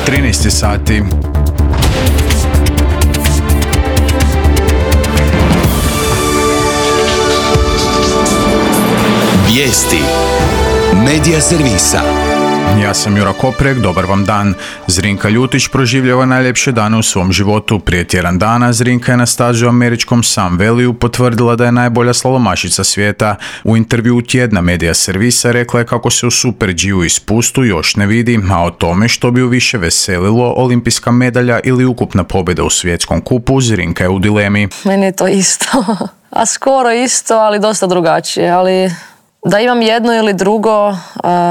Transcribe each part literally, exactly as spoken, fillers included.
trinaest sati. Vijesti Medija servisa. Ja sam Jura Koprek, dobar vam dan. Zrinka Ljutić proživljava najljepše dane u svom životu. Prije tjedan dana Zrinka je na stazi u američkom Sun Valleyu potvrdila da je najbolja slalomašica svijeta. U intervjuu tjedna Medija servisa rekla je kako se u Super G-u i spustu još ne vidi, a o tome što bi ju više veselilo, olimpijska medalja ili ukupna pobjeda u svjetskom kupu, Zrinka je u dilemi. Meni je to isto, a skoro isto, ali dosta drugačije, ali da imam jedno ili drugo, uh,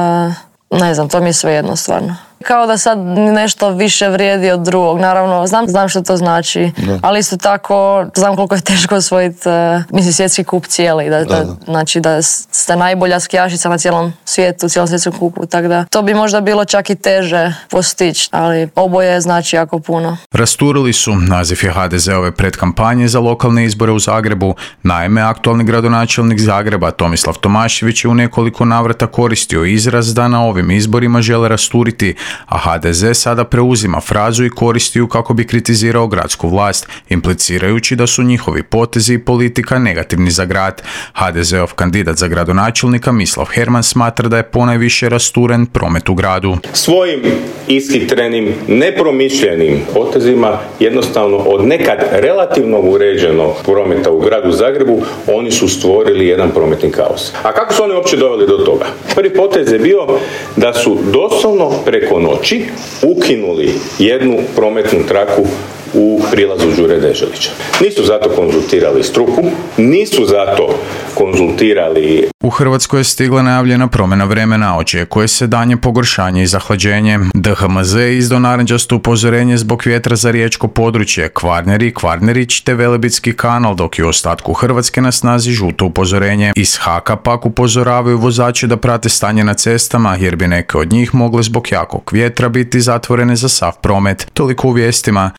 ne znam, to mi je svejedno stvarno. Kao da sad nešto više vrijedi od drugog. Naravno, znam, znam što to znači, da. Ali isto tako znam koliko je teško osvojiti, uh, mislim, svjetski kup cijeli. Da, da, da. Znači da ste najbolja skijašica na cijelom svijetu, cijelom svjetskom kupu. Tako da to bi možda bilo čak i teže postići, ali oboje znači jako puno. Rasturili su naziv je ha de zeove predkampanje za lokalne izbore u Zagrebu. Naime, aktualni gradonačelnik Zagreba Tomislav Tomašević je u nekoliko navrata koristio izraz da na ovim izborima žele rasturiti, a ha de ze sada preuzima frazu i koristi ju kako bi kritizirao gradsku vlast, implicirajući da su njihovi potezi i politika negativni za grad. ha de zeov kandidat za gradonačelnika Mislav Herman smatra da je ponajviše rasturen promet u gradu. Svojim ishitrenim, nepromišljenim potezima jednostavno od nekad relativno uređenog prometa u gradu Zagrebu oni su stvorili jedan prometni kaos. A kako su oni uopće doveli do toga? Prvi potez je bio da su doslovno preko noći ukinuli jednu prometnu traku u prilazu Đure Deželića. Nisu zato konzultirali struku, nisu zato konzultirali... U Hrvatskoj je stigla najavljena promjena vremena, očekuje se danje pogoršanje i zahlađenje. de ha em ze izdao narančasto upozorenje zbog vjetra za riječko područje, Kvarneri, Kvarnerić te Velebitski kanal, dok je u ostatku Hrvatske na snazi žuto upozorenje. Iz Haka pak upozoravaju vozače da prate stanje na cestama, jer bi neke od njih mogle zbog jakog vjetra biti zatvorene za sav promet. Toliko u vijestima.